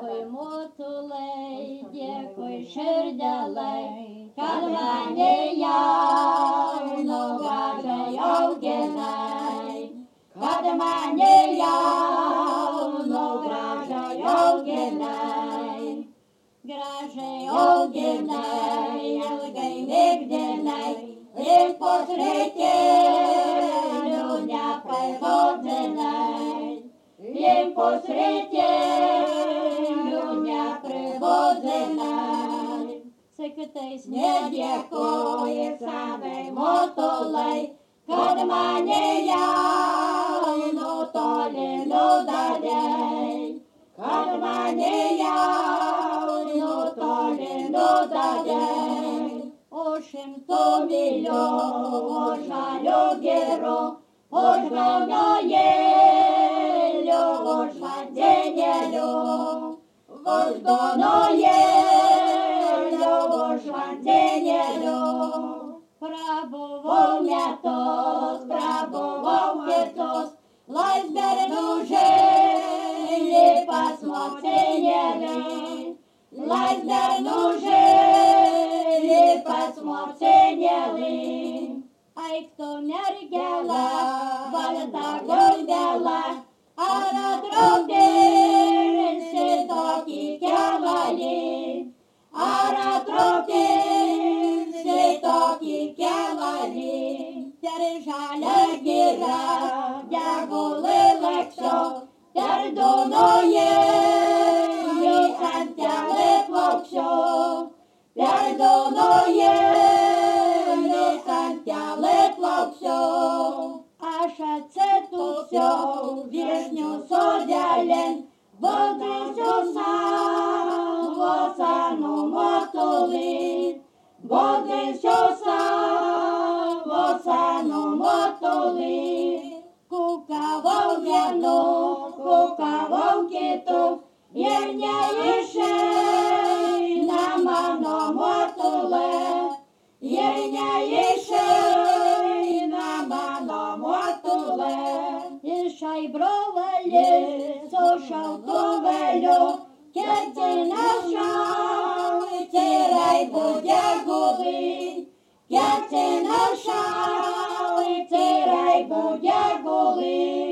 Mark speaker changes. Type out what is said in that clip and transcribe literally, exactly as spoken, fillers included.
Speaker 1: Dėkui motulai, dėkui širdelai, kad mane jaunu gražiai auginai, kad mane jaunu gražiai auginai, gražiai auginai, ilgai migdinai, ir pusrytėlių nepažodinai, ir pusrytėlių nepribodinai. Su kitais nedėkoji savai motulai, kad mane jaunu toli nudavei, kad mane jaunu toli nudavei. Už šimtų mylių, už žalių girų, už gaunojėlių, už vandenėlių, už gaunojėlių, už vandenėlių. Prabuvau metus, prabuvau kitus, Laisbernų žėlį pas motinėlį, Laisbernų žėlį pas motinėlį. Eik tu mergela, balta gulbela, ar atraukinsi tokį kevalį, ar atraukinsi tokį kevalį. Per žalią girą degulai laksau, per Dunojėlį ant kelių plauksiu, per Dunojėlį ant kelių plauksiu. Aš atsitūpsiu viešnių sodelin, valdysiu savo senų motulį, valdysiu savo senų motulį. Kukavau vienu, kukavau kitu, ir neišeina mano motulė, ir neišeina mano motulė. Išai brovalis su šautuvėliu, ketina šauti raibų degulį, ketina šauti raibų degulį.